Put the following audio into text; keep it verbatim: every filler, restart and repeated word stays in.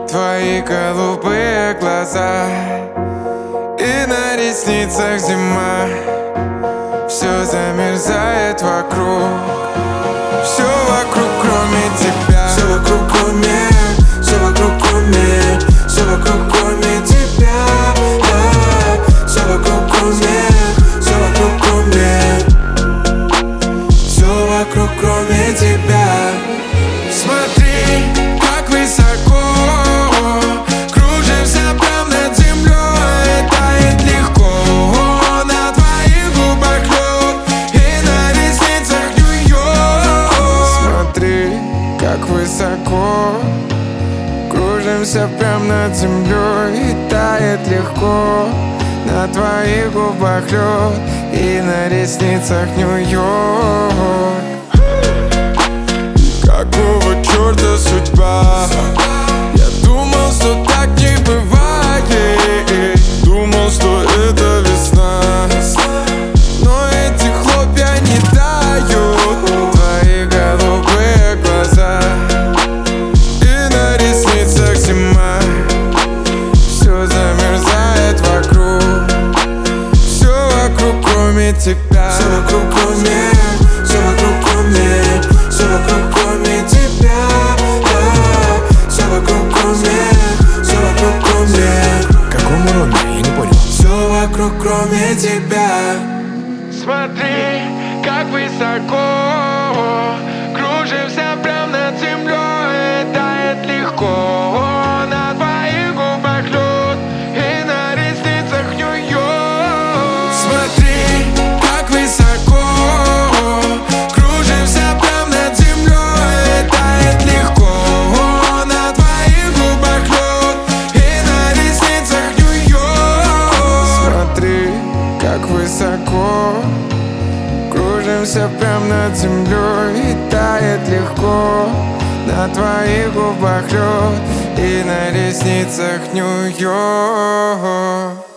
твои голубые глаза, и на ресницах зима. Все замерзает вокруг, все вокруг, кроме тебя. Все вокруг, кроме, все вокруг, кроме, все вокруг, кроме тебя. Все вокруг, кроме, все вокруг, кроме, все вокруг, кроме тебя. Смотри, как высоко кружимся прям над землей. Тает легко на твоих губах лед, и на ресницах Нью-Йорк. Смотри, как высоко кружимся прям над землей. И тает легко на твоих губах лед, и на ресницах Нью-Йорк. Какого черта судьба? Я думал, что так не бывает. Думал, что это весна, но эти хлопья не тают. Твои голубые глаза, и на ресницах зима. Все замерзает вокруг, все вокруг, кроме тебя. Все вокруг, кроме, все вокруг, кроме, все вокруг, кроме тебя. Все вокруг, кроме, все вокруг, кроме. Какому номеру? Я не понял. Все вокруг, кроме тебя. Смотри, как высоко кружимся прям над землей. Тает легко на твоих губах лед, и на ресницах Нью-Йорк. Смотри, как высоко кружимся прям над землей. Тает легко на твоих губах лед, и на ресницах Нью-Йорк. Смотри, как высоко кружимся прям над землей. И тает легко на твоих губах лед, и на ресницах Нью-Йорк.